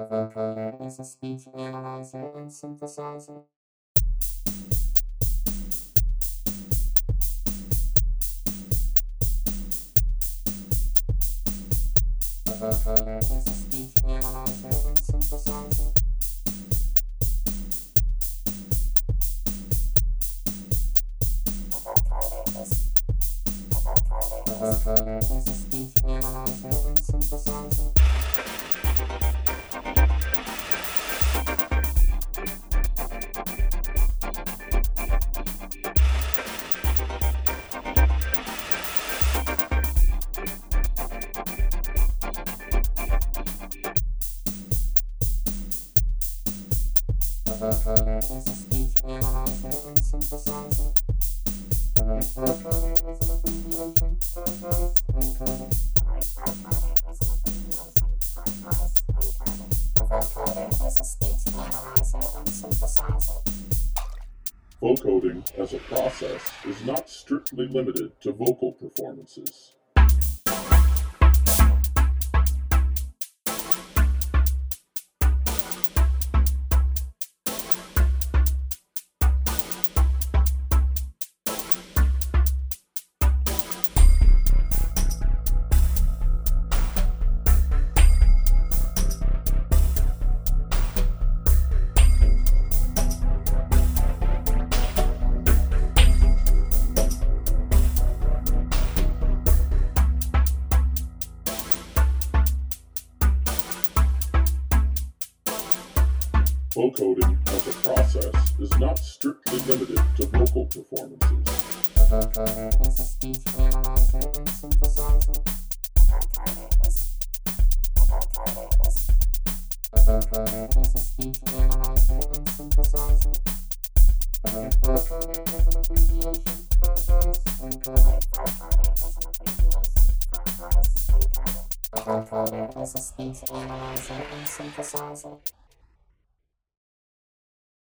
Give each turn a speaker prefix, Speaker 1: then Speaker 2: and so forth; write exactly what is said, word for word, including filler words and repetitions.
Speaker 1: A vocoder is a speech analyzer and synthesizer. A vocoder is a speech analyzer and synthesizer. A vocoder is a vocoder A vocoder is a speech analyzer and synthesizer. A vocoder is a speech analyzer and synthesizer. The word vocoder is an abbreviation for voice encoder. The word vocoder is an abbreviation for voice encoder. A vocoder is a speech analyzer and synthesizer.
Speaker 2: Vocoding as a process is not strictly limited to vocal performances. Vocoding as a process is not strictly limited to vocal performances.
Speaker 1: A vocoder is a speech analyzer and synthesizer. A vocoder is a vocoder is a vocoder is a speech analyzer and synthesizer. The word vocoder is an abbreviation for voice encoder. A vocoder is an abbreviation for voice encoder. A vocoder is a speech analyzer and synthesizer.